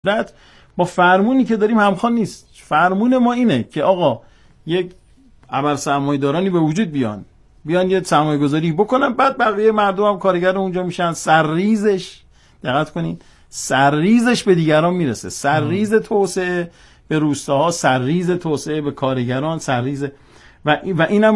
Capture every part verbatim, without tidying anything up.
با فرمونی که داریم همخوان نیست. فرمون ما اینه که آقا یک ابر سرمایه‌دارانی به وجود بیان بیان یه سرمایه گذاری بکنن، بعد بقیه مردم هم کارگر اونجا میشن. سرریزش دقت کنین، سرریزش به دیگران میرسه. سرریز توسعه به روستاها، سرریز توسعه به کارگران، سرریز و و اینم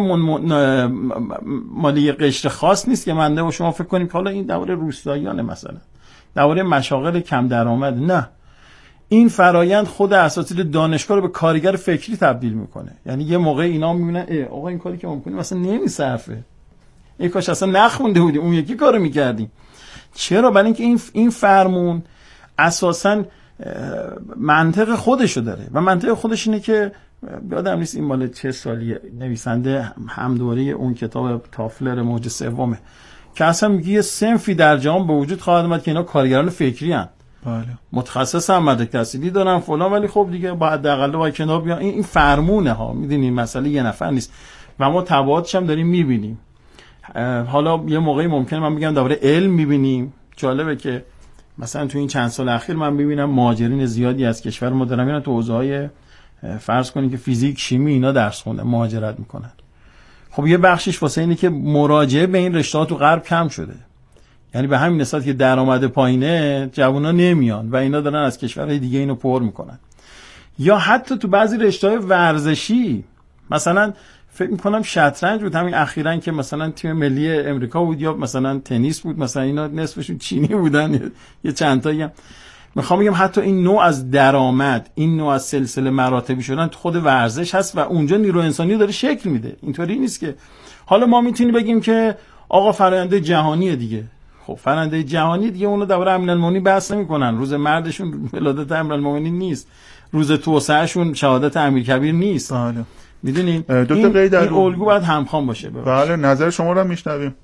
مالی قشر خاص نیست که منده و شما فکر کنیم حالا این دوره روستاییانه، مثلا دوره مشاغل کم درآمد. نه، این فرایند خود اساتید دانشگاه رو به کارگر فکری تبدیل میکنه. یعنی یه موقع اینا میبینن آقا این کاری که ما میکنیم مثلا نمیصرفه، این کاش اصلا نخونده بودیم اون یکی کارو میکردیم. چرا؟ برای اینکه این این فرمون اساساً منطق خودشو داره و منطق خودش اینه که یادم نیست این مال چه سالیه، نویسنده همدوره اون کتاب تافلر موج سومه که اصلا میگه یه صنفی در جهان به وجود خواهد اومد که اینا کارگران فکری ان. بله. متخصص هم، مدرک تحصیلی دارن فلان، ولی خب دیگه با حداقل با کنار بیان. این این فرمونه ها، میدونین مسئله یه نفر نیست و ما تبعاتش هم داریم میبینیم. حالا یه موقعی ممکنه من بگم دوره علم میبینیم. جالبه که مثلا تو این چند سال اخیر من میبینم مهاجرین زیادی از کشور ما دارن میرن تو حوزه‌های فرض کنین که فیزیک، شیمی اینا درس خوندن، مهاجرت میکنن. خب یه بخشش واسه اینه که مراجعه به این رشته‌ها تو غرب کم شده. یعنی به همین نسبت که درآمد پایینه، جوونا نمیان و اینا دارن از کشورهای دیگه اینو پر میکنن. یا حتی تو بعضی رشته‌های ورزشی، مثلا فکر میکنم شطرنج بود همین اخیراً که مثلا تیم ملی امریکا بود، یا مثلا تنیس بود، مثلا اینا نصفشون چینی بودن، یه چند تایی هم. میخوام بگم حتی این نوع از درآمد، این نوع از سلسله مراتبی شدن تو خود ورزش هست و اونجا نیرو انسانی داره شکل میده. اینطوری نیست که حالا ما میتونیم بگیم که آقا فرآیند جهانیه دیگه. خب فرآیند جهانی دیگه اونو دوره امیرالمومنین بحث نمیکنن. روز مردشون ولادت امیرالمومنین نیست، روز توسعهشون شهادت امیرکبیر نیست. بله. میدونین این, این الگو باید همخوان باشه. بله، نظر شما رو میشنویم.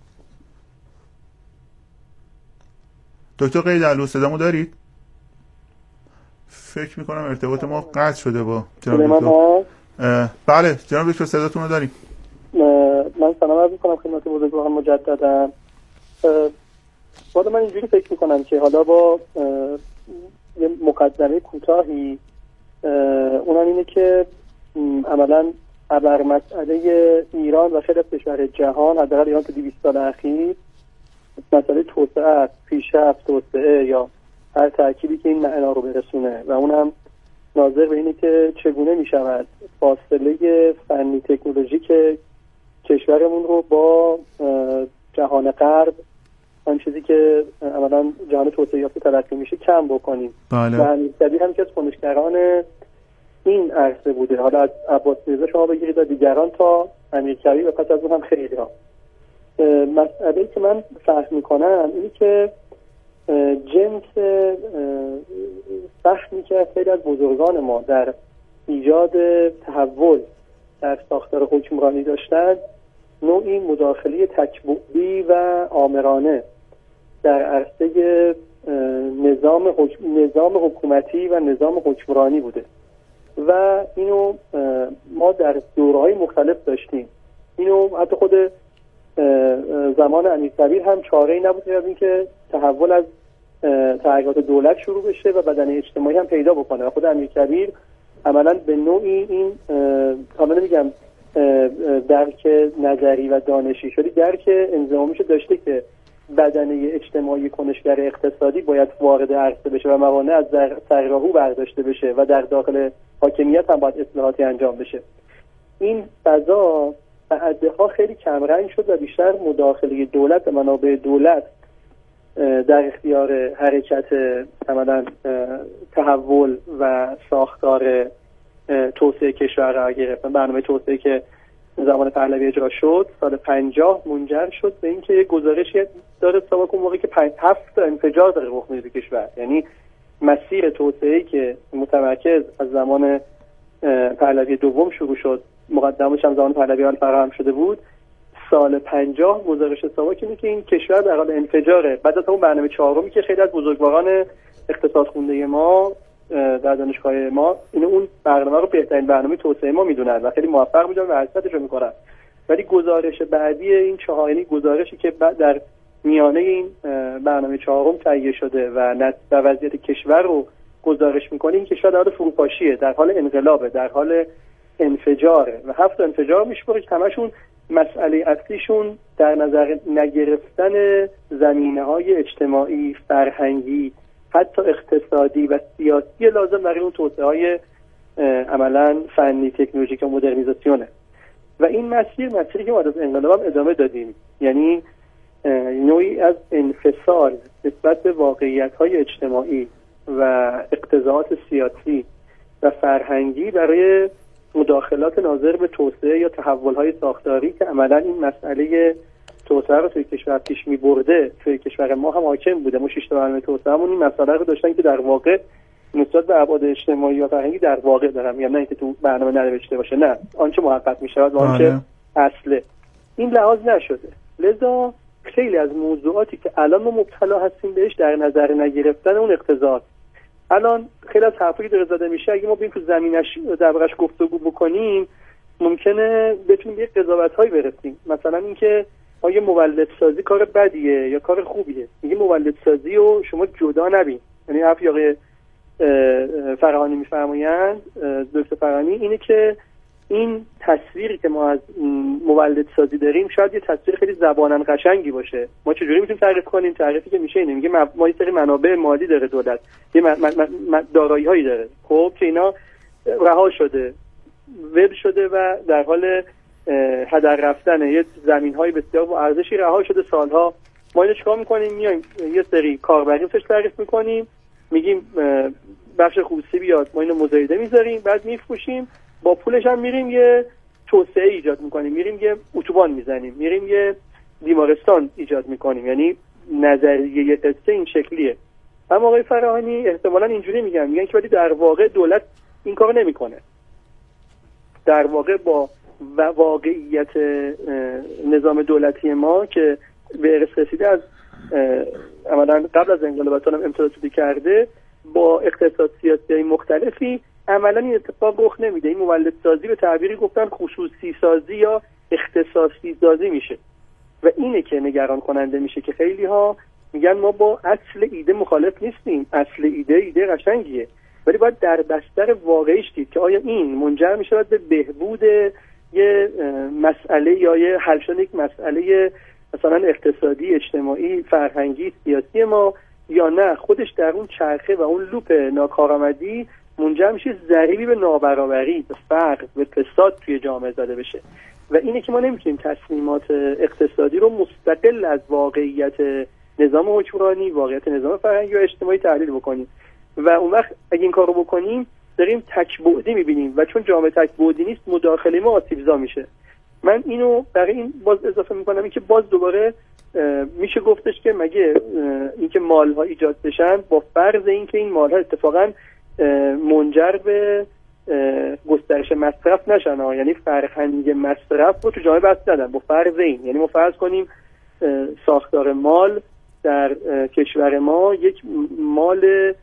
دکتر قیدعلو صدامو دارید؟ فکر میکنم ارتباط ما قطع شده با جناب دکتر. بله جناب دکتر صداتون رو داریم. من سلام عرض میکنم خدمت بزرگواران مجددا. بعد من اینجوری فکر میکنم که حالا با یه مقدمه کوتاهی، اونم اینه که عملا ابر مسئله ایران و خیلی از کشورهای جهان، حداقل ایران تو دویست سال اخیر، مسئله توسعه، پیشرفت، توسعه یا هر ترکیبی که این معنا رو برسونه و اونم ناظر به اینه که چگونه می شود فاصله فنی تکنولوژیک کشورمون رو با جهان غرب، اون چیزی که عملاً جهان توسعه یافته تلقی میشه، کم بکنیم. بله. و امیرکبیر هم که از کنشگران این عرصه بوده، حالا از عباس میرزا شما بگیرید و دیگران تا امیرکبیر و پس از اون هم خیلی ها. مسئله‌ای که من فهم میکنم اینه که جنس فهمی که خیلی از بزرگان ما در ایجاد تحول در ساختار حکمرانی داشتن، نوعی مداخله تک‌بعدی و آمرانه در عرصه نظام حکم، نظام حکومتی و نظام حکمرانی بوده و اینو ما در دوره‌های مختلف داشتیم. اینو حتی خود زمان امیرکبیر هم چاره‌ای نبود از اینکه تحول از تغییرات دولت شروع بشه و بدنه اجتماعی هم پیدا بکنه. خود امیرکبیر عملاً به نوعی این حالا نمیگم درک نظری و دانشی شدی، درک انضمامیش داشته که بدنه اجتماعی کنشگر اقتصادی باید وارد عرصه بشه و موانع از در راهو برداشته بشه و در داخل حاکمیت هم باید اصلاحاتی انجام بشه. این فضا بعدها خیلی کمرنگ شد و بیشتر مداخله دولت و منابع دولت در اختیار حرکت عملاً تحول و ساختار توسعه کشور قرار گرفت. برنامه توسعه که زمان پهلوی اجرا شد سال پنجاه منجر شد به اینکه یک گزارشی داره حساب کن موقعی که هفت انفجار داره رخ میده کشور، یعنی مسیر توسعه‌ای که متمرکز از زمان پهلوی دوم شروع شد، مقدمش هم زمان پهلوی اول فراهم شده بود، سال پنجاه گزارش حساب اینه که این کشور در حال انفجاره. بعد از اون برنامه چهارمی که خیلی از بزرگواران اقتصاد خونده ما در دانشگاه ما اینو اون برنامه رو بهترین برنامه توسعه ما میدونن و خیلی موفق بودن و حرکتش رو میکنن، ولی گزارش بعدی این چهار، یعنی گزارشی که در میانه این برنامه چهارم تهیه شده و و وضعیت کشور رو گزارش میکنه این کشور در حال فروپاشیه، در حال انقلابه، در حال انفجاره و هفت انفجار میشوره که همشون مسئله اصلیشون در نظر نگرفتن زمینه‌های اجتماعی، فرهنگی، حتی اقتصادی و سیاسی لازم برای اون توسعه‌های عملاً فنی، تکنولوژیک و مدرنیزاسیونه. و این مسیر مسیری که ما از انقلاب هم ادامه دادیم، یعنی نوعی از انفصال نسبت به واقعیت‌های اجتماعی و اقتضاعات سیاسی و فرهنگی برای مداخلات ناظر به توسعه یا تحول‌های ساختاری که عملاً این مسئله توسعه رو توی کشور پیش می‌برده. توی کشور ما هم حاکم بوده، ما شش تا برنامه توسعه‌مون این مسئله رو داشتن که در واقع نسبت به ابعاد اجتماعی و فرهنگی در واقع دارم، یعنی نه اینکه تو برنامه ننوشته باشه، نه آنچه محقق می‌شود و آنچه اصله این لحاظ نشده. لذا خیلی از موضوعاتی که الان ما مبتلا هستیم بهش در نظر نگرفتن اون اقتضاعات. الان خیلی از حرفایی که زده میشه اگه ما ببینیم تو زمینش در واقعش گفتگو بکنیم ممکنه بتونیم یه قضاوت‌هایی برسیم. مثلا اینکه آیا مولدسازی کار بدیه یا کار خوبیه؟ میگه مولدسازی رو شما جدا نبین. یعنی حرفی آقای فرهانی میفرمایند، دکتر فرهانی، اینه که این تصویری که ما از مولدسازی داریم شاید یه تصویر خیلی زبانن قشنگی باشه. ما چجوری میتونیم تعریف کنیم؟ تعریفی که میشه اینه، میگه ما یه سری منابع مالی داره دولت، یه دارایی هایی داره، خب که اینا رها شده، ول شده و در حال هدر رفتن، یه زمین‌های بسیار با ارزشی رها شده سالها. ما اینو چیکار می‌کنیم؟ میایم یه سری کاربری توش تعریف می‌کنیم، میگیم بخش خصوصی بیاد، ما اینو مزایده می‌ذاریم، بعد می‌فروشیم، با پولش هم میریم یه توسعه ایجاد می‌کنیم، میریم یه اتوبان می‌زنیم، میریم یه بیمارستان ایجاد می‌کنیم. یعنی نظریه قصه این شکلیه. اما آقای فراهانی احتمالاً اینجوری میگن، میگن که ولی در واقع دولت این کارو نمی‌کنه. در واقع با واقعیت نظام دولتی ما که به ارث رسیده از عملاً قبل از انقلابات هم امتداد پیدا کرده، با اقتصاد سیاسی مختلفی عملاً این اتفاق رخ نمیده. این مولدسازی به تعبیری گفتن خصوصی سازی یا اختصاصی سازی میشه و اینه که نگران کننده میشه که خیلی ها میگن ما با اصل ایده مخالف نیستیم، اصل ایده ایده قشنگیه، ولی باید در بستر واقعیش دید که آیا این منجر میشه به بهبود یه مسئله یا یه حل شدن یک مسئله مثلا اقتصادی، اجتماعی، فرهنگی، سیاسی ما، یا نه خودش در اون چرخه و اون لوپ ناکارآمدی منجر میشه ضریبی به نابرابری، به فقر، به فساد توی جامعه زده بشه. و اینه که ما نمیتونیم تصمیمات اقتصادی رو مستقل از واقعیت نظام حکمرانی، واقعیت نظام فرهنگی و اجتماعی تحلیل بکنیم. و اون وقت اگه این کارو بکنیم داریم تک‌بعدی می‌بینیم و چون جامعه تک‌بعدی نیست مداخله ما آسیب‌زا میشه. من اینو برای این باز اضافه می‌کنم این که باز دوباره میشه گفتش که مگه اینکه مال‌ها ایجاد بشن با فرض اینکه این مال‌ها اتفاقاً منجر به گسترش مصرف نشن ها، یعنی فرهنگ مصرف رو تو جامعه بس ندن، با فرض این، یعنی ما فرض کنیم ساختار مال در کشور ما یک مال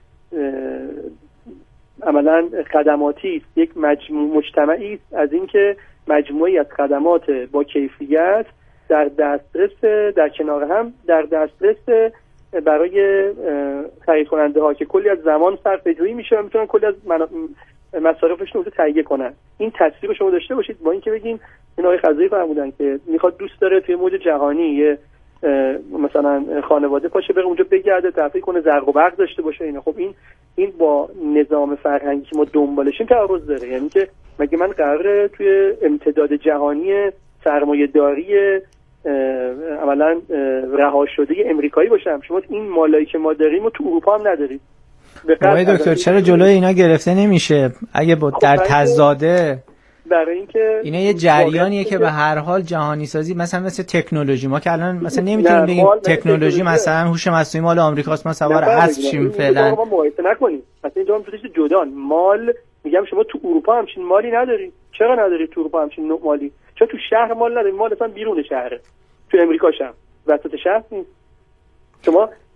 عملاً خدماتی است، یک مجموع مجتمعی است از اینکه مجموعی از خدمات با کیفیت در دسترس، در کنار هم در دسترس برای خرید کننده ها که کلی از زمان صرفه‌جویی میشه و میتونن کلی از مصارفشون رو تهیه کنن. این تصویر رو شما داشته باشید، با اینکه بگین این آقای خضری فرمودن که میخواد دوست داره توی موج جهانی یه مثلا خانواده پاشه بره اونجا بگرده، تفریح کنه، زرق و برق داشته باشه. اینا خب این این با نظام فرهنگی که ما دنبالشیم تعارض داره. یعنی که مگه من قراره توی امتداد جهانی سرمایه‌داری عملاً رها شده امریکایی باشم؟ شما این مالایی که ما داریم و تو اروپا هم ندارید. آقای دکتر چرا جلوی اینا گرفته نمیشه؟ اگه با در تضاده برای اینکه اینا یه جریانیه که به هر حال جهانی سازی، مثلا مثل تکنولوژی، ما که الان مثلا نمیتونیم بگیم تکنولوژی مثلا هوش مصنوعی مال آمریکاست، ما سوار اسب شیم فعلا. ما مقایسه نکنیم. مثلا اینجا هم چیز جدا مال، میگم شما تو اروپا همچین مالی نداری. چرا نداری تو اروپا همچین نوع مالی؟ چرا تو شهر مال نداری؟ مال اصلا بیرون شهره. تو امریکا شم وسط شهر نیست. شما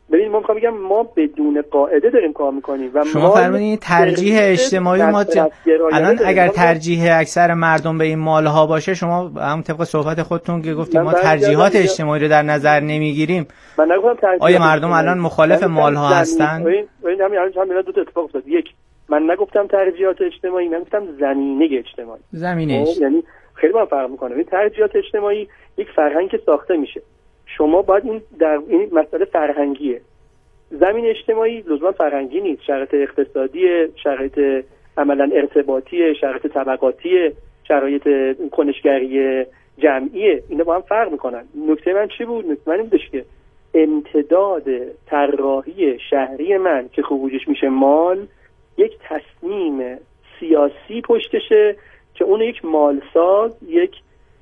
ببین ما میخوام بگم ما بدون قاعده داریم کار میکنیم و شما فرمودین ترجیح اجتماعی ما ج... الان اگر ترجیح اکثر مردم به این مالها باشه، شما هم طبق صحبت خودتون که گفتیم ما ترجیحات اجتماعی رو در نظر نمیگیریم، من نگفتم ترجیحات آیا مردم الان مخالف مالها هستن؟ ببین ببین همین الان دو تا اتفاق افتاد. یک، من نگفتم ترجیحات اجتماعی، من گفتم زمینه اجتماعی. زمینه یعنی خیلی با فرق میکنه. این ترجیحات اجتماعی یک فرهنگ ساخته میشه، شما باید این در این مسئله فرهنگیه. زمین اجتماعی لزوما فرهنگی نیست، شرایط اقتصادی، شرایط عملا ارتباطی، شرایط طبقاتی، شرایط کنشگری جمعیه، اینا با هم فرق میکنن. نکته من چی بود؟ نکته من این بودش که امتداد طراحی شهری من که خروجش میشه مال، یک تصمیم سیاسی پشتشه که اون یک مالساز، یک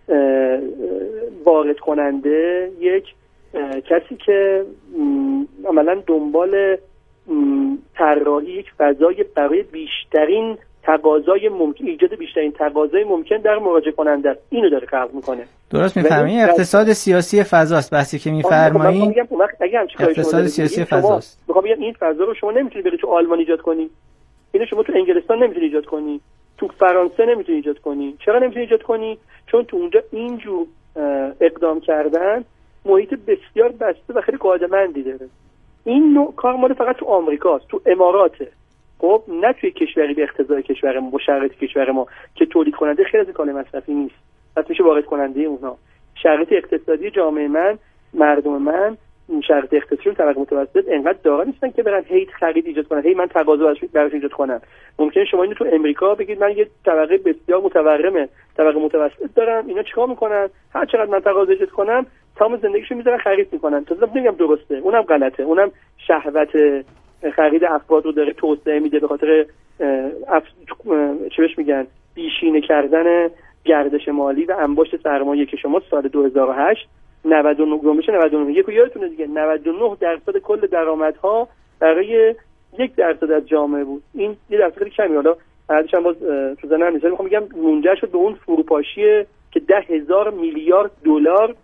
وارد کننده، یک کسی که عملاً دنبال طراحی یک فضای برای بیشترین تقاضای ممکن، ایجاد بیشترین تقاضای ممکن در مراجعه کننده است، اینو داره خلق میکنه. درست میفهمین؟ اقتصاد سیاسی فضاست بحثی که میفرمایید. اقتصاد سیاسی فضاست. میخوام بگم این فضا رو شما نمیتونید بری تو آلمان ایجاد کنی، اینو شما تو انگلستان نمیتونید ایجاد کنی، تو فرانسه نمیتونید ایجاد کنی. چرا نمیتونید ایجاد کنی؟ چون تو اونجا اینجور اقدام کردن محیط بسیار بسته و خیلی قاعده‌مندی داره. این نوع کار مال فقط تو آمریکاست، تو اماراته. خب نه توی کشوری به اقتضای کشور ما، با شرایط کشور ما که تولید کننده خیلی از کالا مصرفی نیست، پس میشه وارد کننده اونها. شرایط اقتصادی جامعه من، مردم من، شرایط اقتصادی طبقه متوسط انقدر دارا نیستن که برن هی خرید ایجاد کنن، هی من تقاضا براش ایجاد کنم. ممکنه شما اینو تو امریکا بگید من یه طبقه بسیار متورمه، طبقه متوسط دارم، اینا چیکار میکنن؟ هر چقدر من تقاضا ایجاد کنم تمام زندگیشو میذارن خرید میکنن. تا نمیگم درسته، اونم غلطه، اونم شهوت خرید افراد رو داره توسعه میده به خاطر اف... چه بهش میگن بیشینه کردن گردش مالی و انباشت سرمایه که شما سال دو هزار و هشت نود و نه جنبش نود و نه یک یادتونه دیگه، نود و نه درصد کل درآمدها برای یک درصد از جامعه بود. این یه درصد کمی، حالا بعدش هم باز تو ذهنم نیست، میخوام بگم منجر شد به اون فروپاشی که ده هزار میلیارد دلار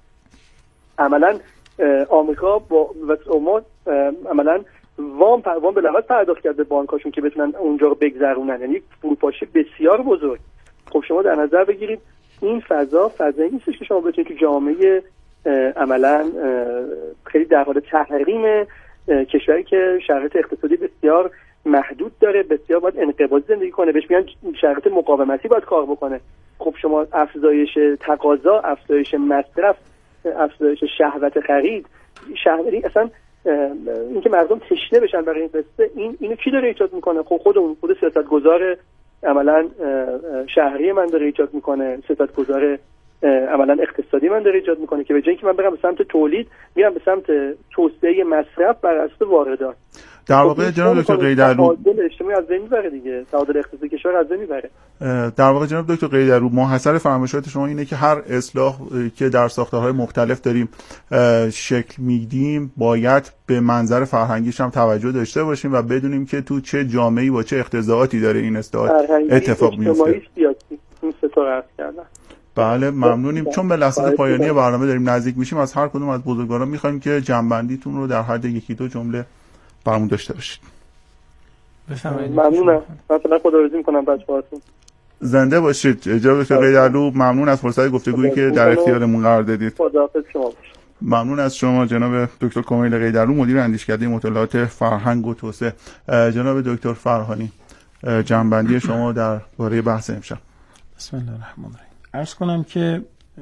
عملاً آمریکا با وسوما عملاً وام وام به لحاظ پرداخت کرد به بانکاشون که بتونن اونجا رو بگذرونن، یعنی فروپاشی بسیار بزرگ. خب شما در نظر بگیرید این فضا فضایی نیستش که شما بتونید تو جامعه عملاً خیلی در حال تحریم کشوری که شرایط اقتصادی بسیار محدود داره، بسیار باید انقباضی زندگی کنه، بهش میگن شرایط مقاومتی باید کار بکنه. خب شما افزایش تقاضا، افزایش مصرف، افزایش شهوت خرید، شهری اصلا اینکه مردم تشنه بشن برای این قصه، این اینو کی داره ایجاد میکنه؟ خب خود اون خود سیاستگزار عملاً شهری من داره ایجاد میکنه، سیاستگزار عملاً اقتصادی من داره ایجاد میکنه که به جای اینکه من برم به سمت تولید میرم به سمت توسعه مصرف بر اساس واردات. در واقع جناب دکتر قیدرلو تعادل اجتماعی از بین میبره دیگه، تعادل اقتصادی کشور از بین میبره. در واقع جناب دکتر قیدرلو محصل فرمایشات شما اینه که هر اصلاح که در ساختارهای مختلف داریم شکل میدیم باید به منظر فرهنگیش هم توجه داشته باشیم و بدونیم که تو چه جامعه‌ای با چه اقتضاعاتی داره این اصلاحات اتفاق میفته. این سه تا عرض کردم. بله ممنونیم. چون به لحظات پایانی برنامه داریم نزدیک میشیم، از هر کدوم از بزرگواران میخوایم که جنبندیتون رو در حد یکی دو جمله برامون داشته باشید. بفرمایید. ممنونم. مثلا خداحافظی میکنم بچه‌هاتون. زنده باشید. جناب دکتر قیدرلو ممنون از فرصت گفتگویی که در اختیارمون قرار دادید. خداحافظ شما باشید. ممنون از شما جناب دکتر کمیل قیدرلو، مدیر اندیشکده مطالعات فرهنگ و توسعه. جناب دکتر فرهانی، جنبندی شما درباره بحث امشب. بسم الله الرحمن الرحیم. عرض کنم که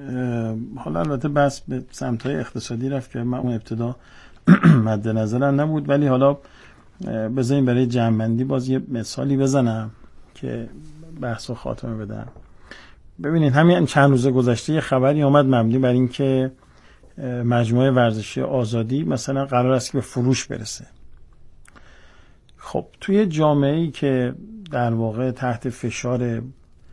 حالا البته بس به سمت‌های اقتصادی رفت که من اون ابتدا مد نظرم نبود، ولی حالا بذاریم برای جمع‌بندی باز یه مثالی بزنم که بحثو خاتمه بدم. ببینید همین چند روز گذشته یه خبری اومد مبنی بر این که مجموعه ورزشی آزادی مثلا قرار است که به فروش برسه. خب توی جامعه‌ای که در واقع تحت فشار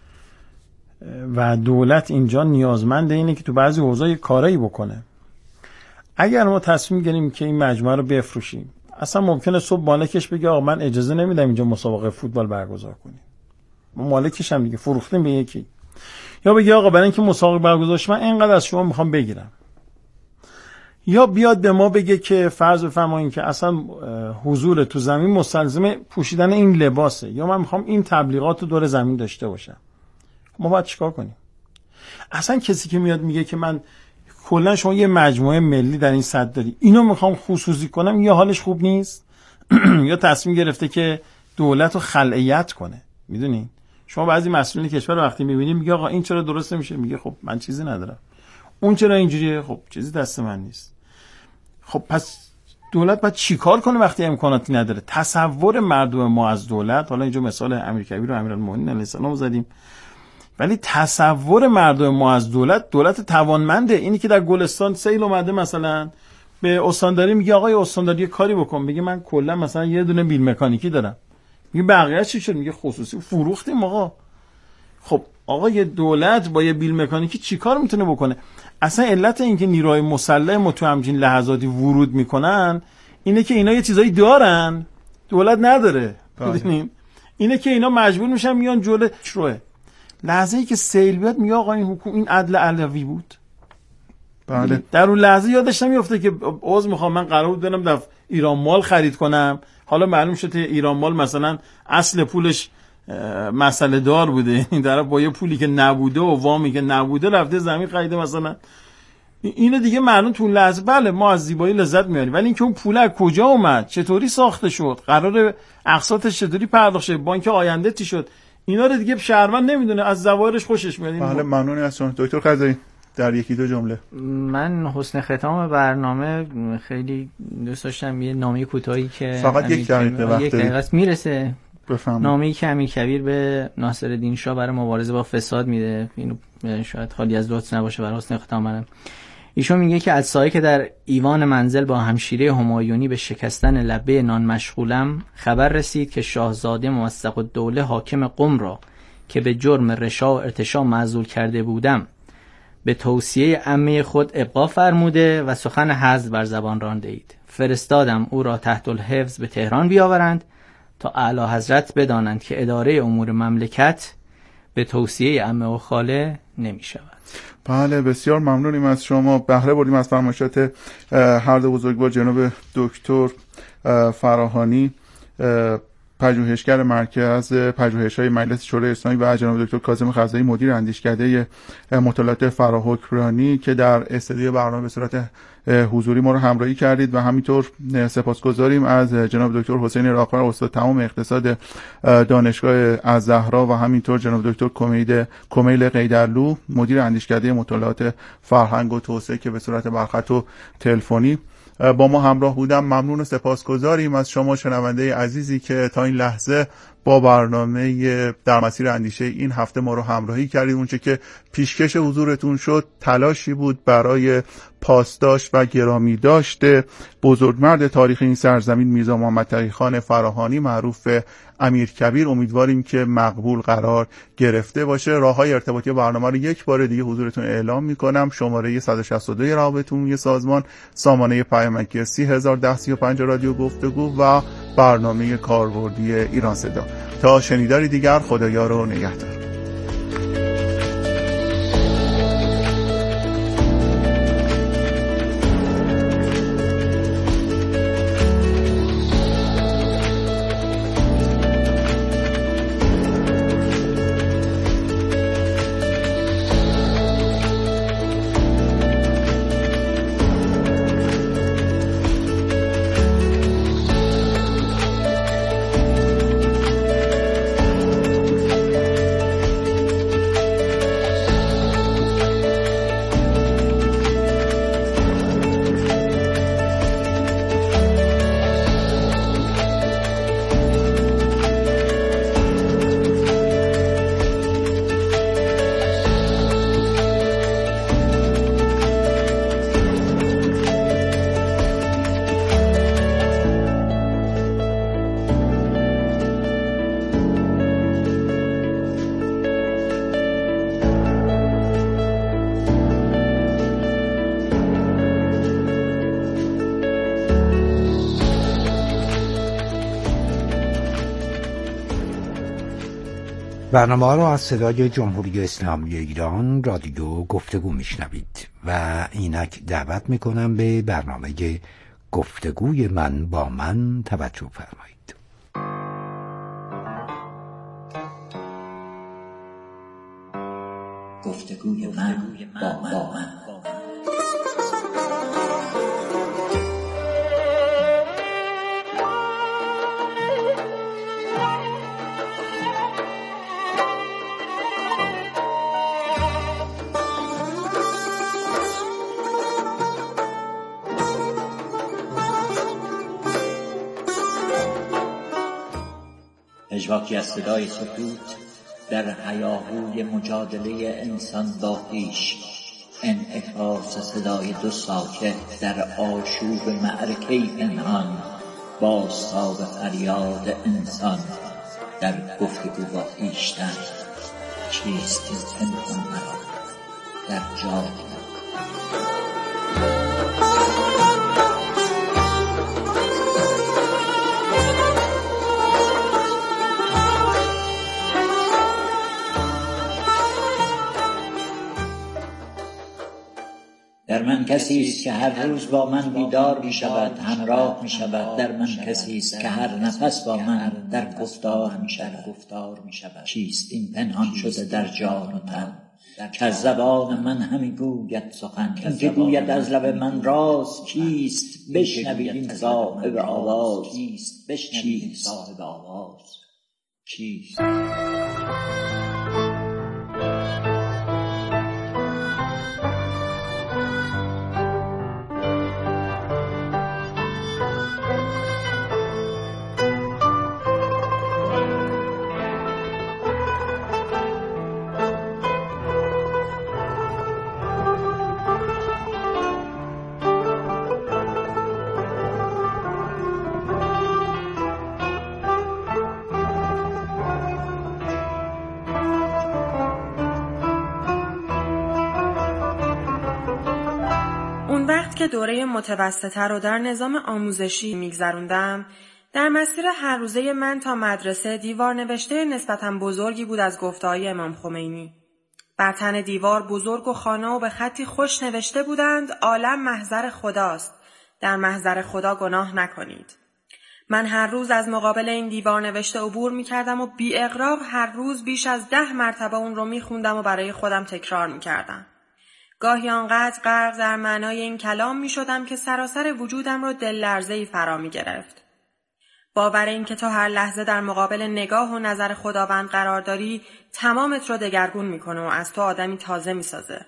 و دولت اینجا نیازمنده اینه که تو بعضی حوزه‌ها کارایی بکنه، اگر ما تصمیم گیریم که این مجموعه رو بفروشیم، اصلا ممکنه صبح مالکش بگه آقا من اجازه نمیدم اینجا مسابقه فوتبال برگزار کنیم. ما مالکش هم دیگه فروختیم به یکی، یا بگه آقا برای اینکه مسابقه برگزار شه من اینقدر از شما میخوام بگیرم، یا بیاد به ما بگه که فرض بفرمایید که اصلا حضور تو زمین مستلزم پوشیدن این لباسه، یا من میخوام این تبلیغات رو دور زمین داشته باشم. ما باید چیکار کنیم؟ اصلا کسی که میاد میگه که من کلا شما یه مجموعه ملی در این سد داری، اینو میخوام خصوصی کنم، یا حالش خوب نیست یا تصمیم گرفته که دولت رو خلعیت کنه. میدونین شما بعضی مسئولین کشور وقتی میبینید میگه آقا این چرا درست نمیشه، میگه خب من چیزی ندارم. اون چرا اینجوریه، خب چیزی دست من نیست. خب پس دولت باید چیکار کنه وقتی امکاناتی نداره؟ تصور مردم ما از دولت، حالا اینجا مثال امیرکبیر و امیرالمومنین علیه السلام زدیم، ولی تصور مردم ما از دولت، دولت توانمنده. اینی که در گلستان سیل اومده مثلا به استانداری میگه آقای استانداری کاری بکن، میگه من کلا مثلا یه دونه بیل مکانیکی دارم، میگه بقیه چی شد، میگه خصوصی فروختیم آقا. خب آقا یه دولت با یه بیل مکانیکی چیکار میتونه بکنه؟ اصلا علت این که نیروهای مسلح ما تو همچین لحظاتی ورود میکنن اینه که اینا یه چیزایی دارن دولت نداره. ببینیم اینه که اینا مجبور میشن میان جلوی شروع. لحظه ای که سیل بیاد میگه آقا این حکومت این عدل علوی بود. بله. در اون لحظه یادش نمیفته که عذر میخوام من قرار بود برم در ایران مال خرید کنم، حالا معلوم شد که ایران مال مثلا اصل پولش مسئله دار بوده، این طرف با یه پولی که نبوده و وامی که نبوده رفته زمین خریده مثلا. اینو دیگه معلوم تو لحظه بله ما از زیبایی لذت میبریم، ولی اینکه اون پول از کجا اومد، چطوری ساخته شد، قرار اقساطش چطوری پرداخت شه، بانک آینده چی شد، اینا رو دیگه شهروند نمیدونه، از زوایرش خوشش میاد. بله ممنون از شما دکتر خزایی. در یکی دو جمله. من حسن ختام برنامه خیلی دوست داشتم یه نامه کوتاهی که فقط یک دقیقه وقت یک دقیقه میرسه، بفهم. نامه‌ای که امیرکبیر به ناصرالدین شاه برای مبارزه با فساد میده، اینو شاید خالی از لطف نباشه برای حسن ختام منم. ایشون میگه که عطسایی که در ایوان منزل با همشیره همایونی به شکستن لبه نان مشغولم، خبر رسید که شاهزاده موثق الدوله حاکم قم را که به جرم رشا و ارتشا معزول کرده بودم به توصیه عمه خود ابقا فرموده و سخن حزب بر زبان رانده اید. فرستادم او را تحت الحفظ به تهران بیاورند تا اعلی حضرت بدانند که اداره امور مملکت به توصیه عمه و خاله نمی شود. بله بسیار ممنونیم از شما. بهره بردیم از فرمایشات هر دو بزرگوار جناب دکتر فراهانی پژوهشگر مرکز پژوهش‌های مجلس شورای اسلامی و جناب دکتر کاظم خزایی مدیر اندیشکده مطالعات فراحکمرانی که در استودیو برنامه به صورت حضوری ما رو همراهی کردید و همینطور سپاسگزاریم از جناب دکتر حسین راهبر استاد تمام اقتصاد دانشگاه الزهرا و همینطور جناب دکتر کمیل کمیل قیدرلو مدیر اندیشکده مطالعات فرهنگ و توسعه که به صورت برخط و تلفنی با ما همراه بودم. ممنون و سپاسگزاریم از شما شنونده عزیزی که تا این لحظه با برنامه در مسیر اندیشه این هفته ما رو همراهی کردید. اونچه که پیشکش حضورتون شد تلاشی بود برای پاسداشت و گرامی داشته بزرگمرد تاریخ این سرزمین میرزا محمد تقی‌خان فراهانی معروف به امیرکبیر. امیدواریم که مقبول قرار گرفته باشه. راههای ارتباطی برنامه رو یک بار دیگه حضورتون اعلام میکنم. شماره صد و شصت و دو رابطه عمومی سازمان، سامانه پیامکی سی هزار و ده سی و پنج رادیو گفتگو و برنامه کاربردی ایران صدا. تا شنیداری دیگر خدایا رو نگهدار. برنامه ها را از صدای جمهوری اسلامی ایران رادیو گفتگو میشنوید و اینک دعوت میکنم به برنامه گفتگوی من با من توجه فرمایید. گفتگوی من با من, با من. پژواکی از صدای سکوت در هیاهوی مجادله انسان با خویش، انعکاس صدای دو ساکت در آشوب معرکه پنهان، بازتاب فریاد انسان در گفتگو با خویشتن. چیست این پنهان مرا در جای در من کسی است که هر روز با من بیدار می شود، همراه می شود. در من کسی است که هر نفس با من در گفتار می شود. چیست این پنهان شده در جان و تن که از زبان من همی گوید سخن، این که گوید از لب من راز. کیست بشنوید این صاحب آواز؟ کیست بشنوید این صاحب آواز؟ کیست؟ که دوره متوسطه رو در نظام آموزشی میگذروندم، در مسیر هر روزه من تا مدرسه دیوار نوشته نسبتاً بزرگی بود از گفته‌های امام خمینی. بر تن دیوار بزرگ و خانه و به خطی خوش نوشته بودند: عالم محضر خداست، در محضر خدا گناه نکنید. من هر روز از مقابل این دیوار نوشته عبور می‌کردم و بی اغراق هر روز بیش از ده مرتبه اون رو می‌خوندم و برای خودم تکرار می‌کردم. گاهی آنقدر غرق در معنای این کلام می شدم که سراسر وجودم را دل لرزه‌ای فرا می گرفت. باور این که تو هر لحظه در مقابل نگاه و نظر خداوند قرار داری تمامت رو دگرگون می کنه و از تو آدمی تازه می سازه.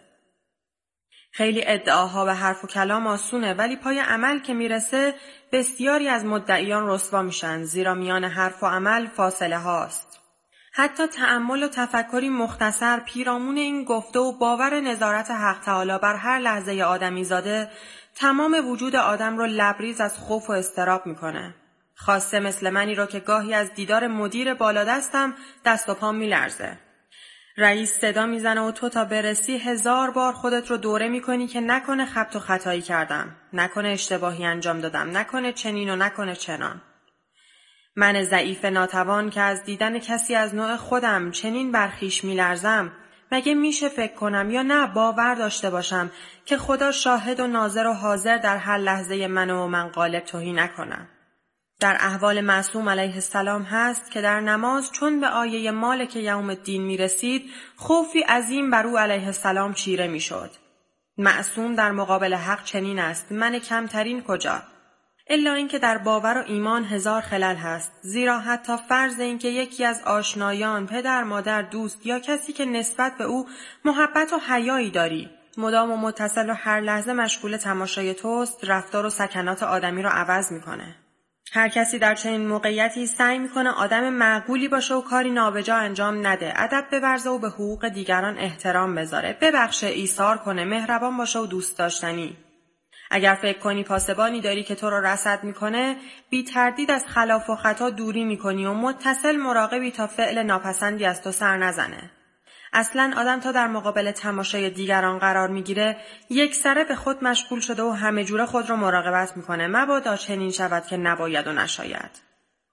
خیلی ادعاها به حرف و کلام آسونه، ولی پای عمل که می رسه بسیاری از مدعیان رسوا می شن، زیرا میان حرف و عمل فاصله هاست. حتی تأمل و تفکری مختصر پیرامون این گفته و باور نظارت حق تعالی بر هر لحظه آدمی زاده تمام وجود آدم رو لبریز از خوف و اضطراب میکنه. خاصه مثل منی رو که گاهی از دیدار مدیر بالادستم دست و پام میلرزه. رئیس صدا میزنه و تو تا برسی هزار بار خودت رو دوره میکنی که نکنه خبط و خطایی کردم، نکنه اشتباهی انجام دادم، نکنه چنین و نکنه چنان. من ضعیف ناتوان که از دیدن کسی از نوع خودم چنین برخیش میلرزم، مگه میشه فکر کنم یا نه باور داشته باشم که خدا شاهد و ناظر و حاضر در هر لحظه منو و من غالب توهی نکنم. در احوال معصوم علیه السلام هست که در نماز چون به آیه مالک یوم الدین میرسید خوفی عظیم بر او علیه السلام چیره میشد. معصوم در مقابل حق چنین است، من کمترین کجا؟ الا اینکه در باور و ایمان هزار خلل هست، زیرا حتی فرض اینکه یکی از آشنایان، پدر، مادر، دوست یا کسی که نسبت به او محبت و حیایی داری مدام و متصل و هر لحظه مشغول تماشای توست، رفتار و سکنات آدمی رو عوض میکنه. هر کسی در چنین موقعیتی سعی میکنه آدم معقولی باشه و کاری نابجا انجام نده، ادب بورزه و به حقوق دیگران احترام بذاره، ببخشه، ایثار کنه، مهربان باشه و دوست داشتنی. اگر فکر کنی پاسبانی داری که تو رو رصد میکنه، بی تردید از خلاف و خطا دوری میکنی و متصل مراقبی تا فعل ناپسندی از تو سر نزنه. اصلا آدم تا در مقابل تماشای دیگران قرار میگیره یک سره به خود مشغول شده و همه جوره خود رو مراقبت میکنه، مبادا چنین شود که نباید و نشاید.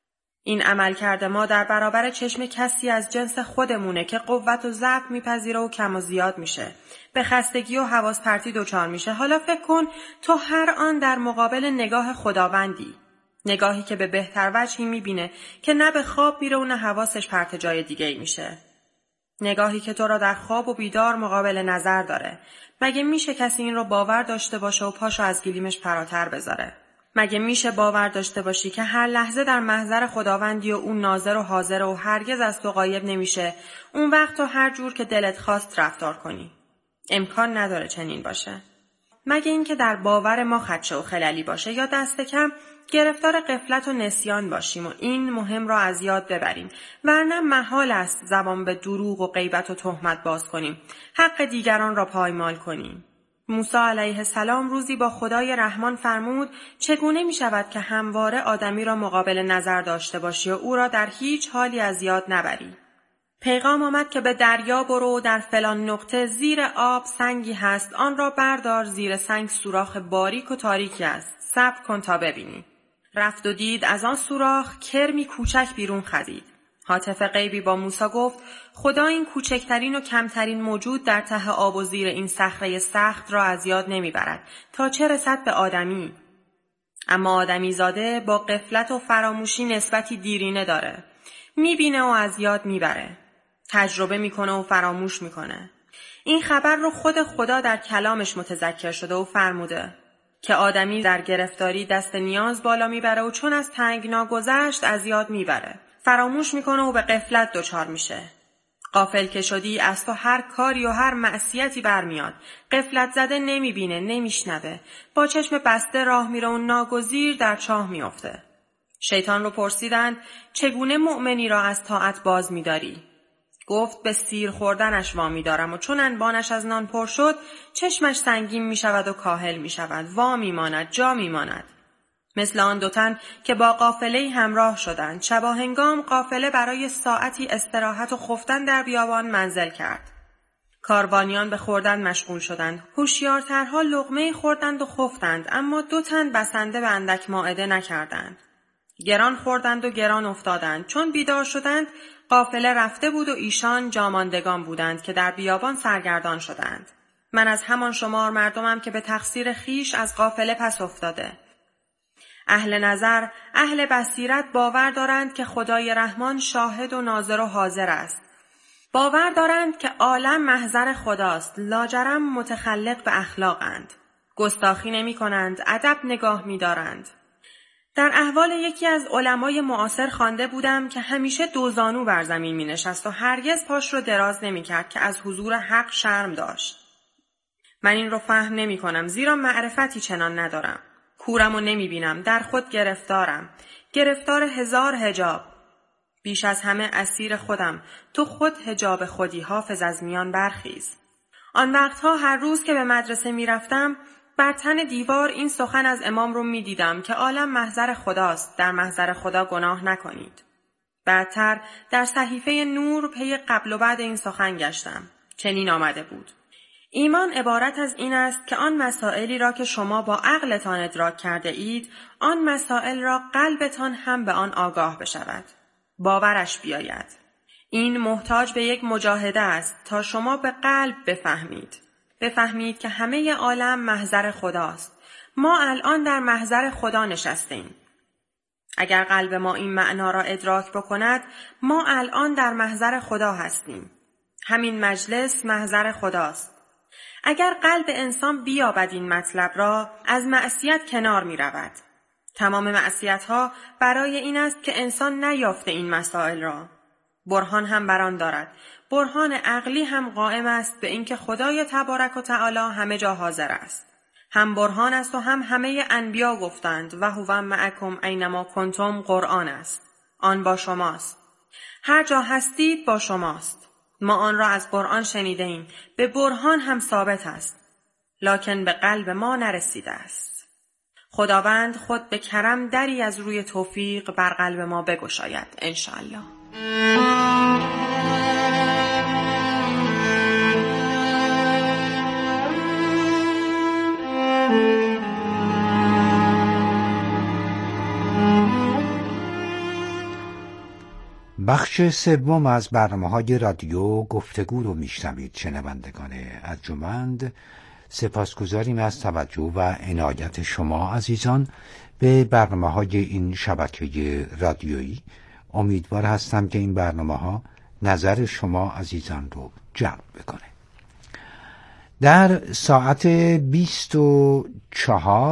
این عملکرد ما در برابر چشم کسی از جنس خودمونه که قوت و ضعف میپذیره و کم و زیاد میشه. به خستگی و حواس پرتی دچار میشه. حالا فکر کن تو هر آن در مقابل نگاه خداوندی. نگاهی که به بهتر وجهی میبینه که نه به خواب میره و نه حواسش پرت جای دیگه ای میشه. نگاهی که تو را در خواب و بیدار مقابل نظر داره. مگه میشه کسی این رو باور داشته باشه و پاشو از گلیمش فراتر بذاره؟ مگه میشه باور داشته باشی که هر لحظه در محضر خداوندی و اون ناظر و حاضر و هرگز از تو غایب نمیشه؟ اون وقت تو هر جور که دلت خواست رفتار کنی. امکان نداره چنین باشه. مگه اینکه در باور ما خدشه و خللی باشه یا دست کم گرفتار غفلت و نسیان باشیم و این مهم را از یاد ببریم، ورنه محال است زبان به دروغ و غیبت و تهمت باز کنیم، حق دیگران را پایمال کنیم. موسی علیه السلام روزی با خدای رحمان فرمود چگونه می شود که همواره آدمی را مقابل نظر داشته باشی و او را در هیچ حالی از یاد نبری. پیغام آمد که به دریا برو و در فلان نقطه زیر آب سنگی هست، آن را بردار، زیر سنگ سوراخ باریک و تاریکی است، صبر کن تا ببینی. رفت و دید از آن سوراخ کرمی کوچک بیرون خزید. هاتف غیبی با موسی گفت خدا این کوچکترین و کمترین موجود در ته آب و زیر این صخره سخت را از یاد نمیبرد تا چه رسد به آدمی. اما آدمی زاده با غفلت و فراموشی نسبتی دیرینه داره. میبینه و از یاد میبره. تجربه میکنه و فراموش میکنه. این خبر رو خود خدا در کلامش متذکر شده و فرموده که آدمی در گرفتاری دست نیاز بالا میبره و چون از تنگنا گذشت از یاد میبره. فراموش میکنه و به غفلت دچار میشه. غافل که شدی از تو هر کاری و هر معصیتی برمیاد. غفلت زده نمیبینه، نمیشنوه. با چشم بسته راه میره و ناگزیر در چاه میفته. شیطان رو پرسیدند چگونه مؤمنی را از طاعت باز میداری؟ گفت به سیر خوردنش وامی دارم و چون انبانش از نان پر شد چشمش سنگین می شود و کاهل می شود، وامی ماند، جا می ماند. مثل آن دو تن که با قافله همراه شدند. شباهنگام قافله برای ساعتی استراحت و خفتن در بیابان منزل کرد. کاروانیان به خوردن مشغول شدند. هوشیارترها لقمه خوردند و خفتند، اما دو تن بسنده به اندک مائده نکردند. گران خوردند و گران افتادند. چون بیدار شدند قافله رفته بود و ایشان جاماندگان بودند که در بیابان سرگردان شدند. من از همان شمار مردمم که به تقصیر خیش از قافله پس افتاده. اهل نظر، اهل بصیرت باور دارند که خدای رحمان شاهد و ناظر و حاضر است. باور دارند که عالم محضر خداست، لاجرم متخلق به اخلاقند. گستاخی نمی کنند، ادب نگاه می دارند. در احوال یکی از علمای معاصر خوانده بودم که همیشه دوزانو بر زمین می نشست و هرگز پاش رو دراز نمی کرد که از حضور حق شرم داشت. من این رو فهم نمی کنم زیرا معرفتی چنان ندارم. کورم و نمی بینم، در خود گرفتارم. گرفتار هزار حجاب. بیش از همه اسیر خودم. تو خود حجاب خودی، حافظ از میان برخیز. آن وقتها هر روز که به مدرسه می رفتم بر تن دیوار این سخن از امام رو می دیدم که عالم محضر خداست، در محضر خدا گناه نکنید. بعدتر در صحیفه نور پی قبل و بعد این سخن گشتم. چنین آمده بود: ایمان عبارت از این است که آن مسائلی را که شما با عقلتان ادراک کرده اید، آن مسائل را قلبتان هم به آن آگاه بشود، باورش بیاید. این محتاج به یک مجاهده است تا شما به قلب بفهمید. بفهمید که همه عالم محضر خداست. ما الان در محضر خدا نشستیم. اگر قلب ما این معنا را ادراک بکند، ما الان در محضر خدا هستیم. همین مجلس محضر خداست. اگر قلب انسان بیابد این مطلب را، از معصیت کنار می رود. تمام معصیت ها برای این است که انسان نیافته این مسائل را. برهان هم بران دارد. برهان عقلی هم قائم است به اینکه خدای تبارک و تعالی همه جا حاضر است. هم برهان است و هم همه انبیا گفتند و هو معکم اینما کنتم قرآن است. آن با شماست. هر جا هستید با شماست. ما آن را از قرآن شنیده ایم. به برهان هم ثابت است. لکن به قلب ما نرسیده است. خداوند خود به کرم دری از روی توفیق بر قلب ما بگشاید انشاءالله. بخش سوم از برنامه‌های رادیو گفتگو رو میشنوید شنوندگان ارجمند. سپاسگزاریم از توجه و عنایت شما عزیزان به برنامه‌های این شبکه رادیویی. امیدوار هستم که این برنامه‌ها نظر شما عزیزان رو جلب بکنه. در ساعت بیست و چهار